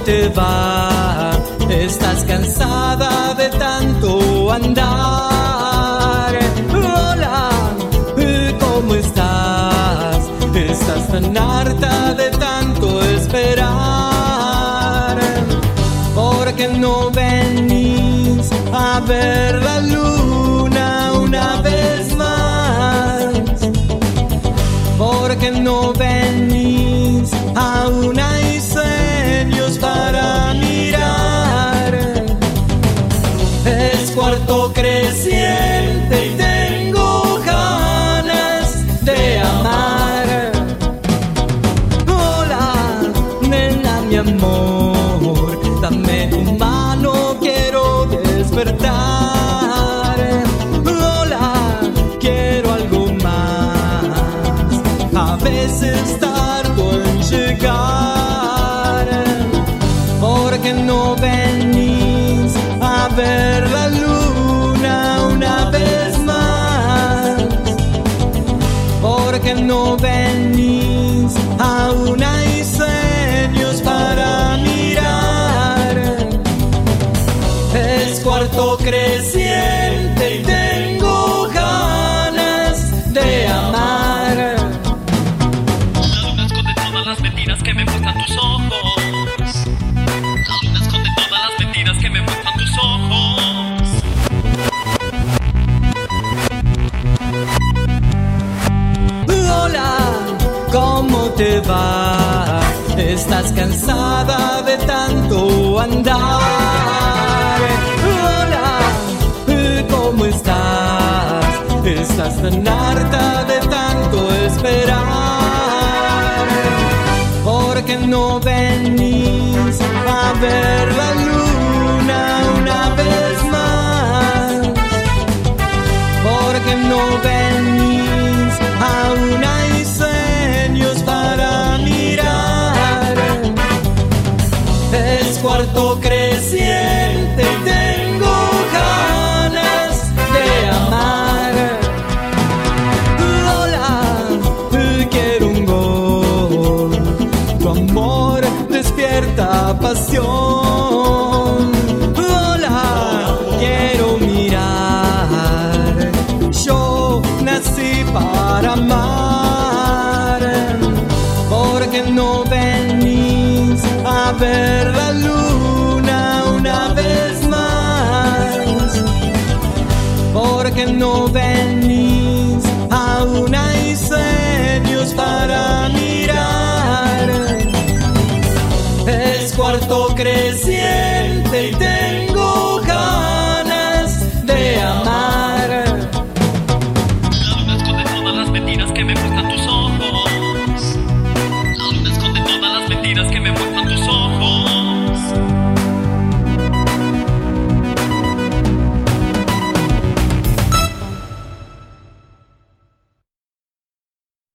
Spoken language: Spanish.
te va? ¿Estás cansada de tanto andar? Hola, ¿cómo estás? ¿Estás tan harta de tanto esperar? ¿Por qué no venís a ver la luna una vez más? ¿Por qué no venís? Aún hay sueños para mirar. Es cuarto creciente y tengo ganas de amar. Hola, nena, mi amor, dame tu mano, quiero despertar. Hola, quiero algo más. A veces tardo en llegar. ¿Por qué no venís a ver la luna una vez más? ¿Por qué no venís? Aún hay sueños para mirar. Es cuarto creciente y tengo ganas de amar. La luna esconde todas las mentiras que me muestran tus ojos. La luna esconde todas las mentiras que me muestran tus ojos. Hola, ¿cómo te va? ¿Estás cansada de tanto andar? Hola, ¿cómo estás? ¿Estás tan harta de tanto esperar? ¿Por qué no venís a ver la luna una vez más? ¿Por qué no venís? Aún hay sueños para mirar. Es cuarto creciente y tengo ganas de amar. Hola, quiero un gol. Tu amor despierta pasión. Hola, quiero mirar. Yo nací para amar. ¿Por qué no venís a ver la luna una vez más? ¿Por qué no venís? Aún hay sueños para mirar. Es cuarto creciente y tengo ganas de amar. La luna esconde todas las mentiras que me muestran tus